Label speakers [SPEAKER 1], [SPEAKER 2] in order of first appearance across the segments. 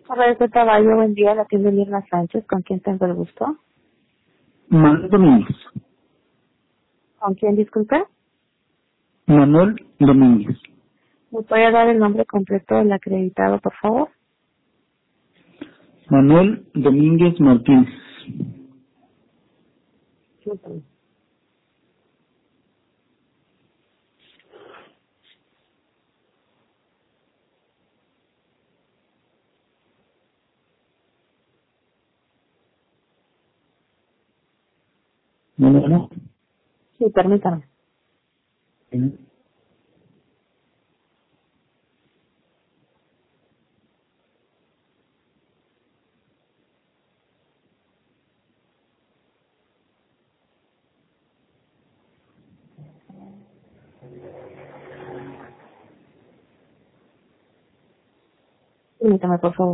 [SPEAKER 1] Roberto Caballo, buen día, la tienda Mirna Sánchez, ¿con quién tengo el gusto?
[SPEAKER 2] Manuel Domínguez.
[SPEAKER 1] ¿Con quién, disculpe?
[SPEAKER 2] Manuel Domínguez.
[SPEAKER 1] ¿Me puede dar el nombre completo del acreditado, por favor?
[SPEAKER 2] Manuel Domínguez Martínez.
[SPEAKER 1] Sí.
[SPEAKER 2] Bueno.
[SPEAKER 1] Sí, permítame. Permítame, por favor.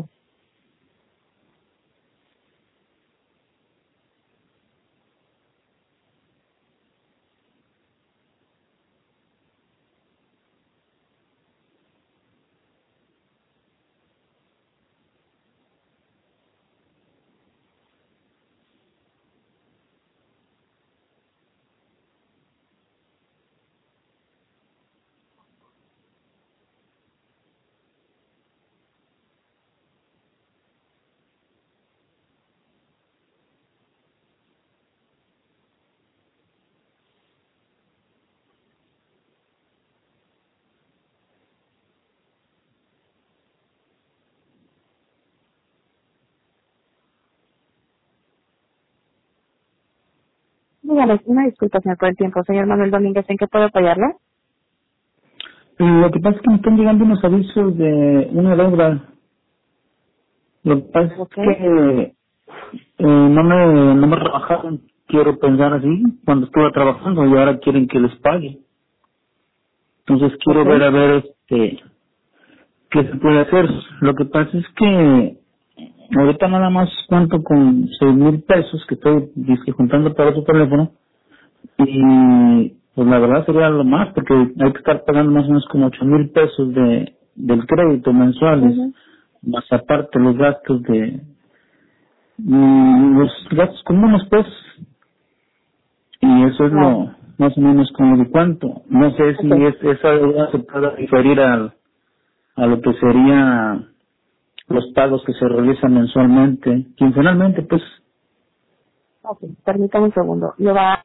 [SPEAKER 1] Dígame, una disculpa, señor, por el tiempo. Señor Manuel Domínguez, ¿en qué puedo apoyarle?
[SPEAKER 2] Lo que pasa es que me están llegando unos avisos de una deuda. Lo que pasa es
[SPEAKER 1] Ok.
[SPEAKER 2] que no me rebajaron, quiero pensar así, cuando estuve trabajando y ahora quieren que les pague. Entonces quiero
[SPEAKER 1] Ok.
[SPEAKER 2] ver a ver qué se puede hacer. Lo que pasa es que ahorita nada más cuento con 6,000 pesos que estoy dizque juntando para su teléfono. Y pues la verdad sería lo más, porque hay que estar pagando más o menos como 8,000 pesos del crédito mensuales,
[SPEAKER 1] Ujú.
[SPEAKER 2] más aparte los gastos los gastos comunes pues, y eso es
[SPEAKER 1] Claro.
[SPEAKER 2] lo más o menos como de cuánto. No sé
[SPEAKER 1] Ok.
[SPEAKER 2] si esa deuda se puede referir a lo que sería los pagos que se realizan mensualmente, quincenalmente pues.
[SPEAKER 1] Ok. Permítame un segundo. Lo va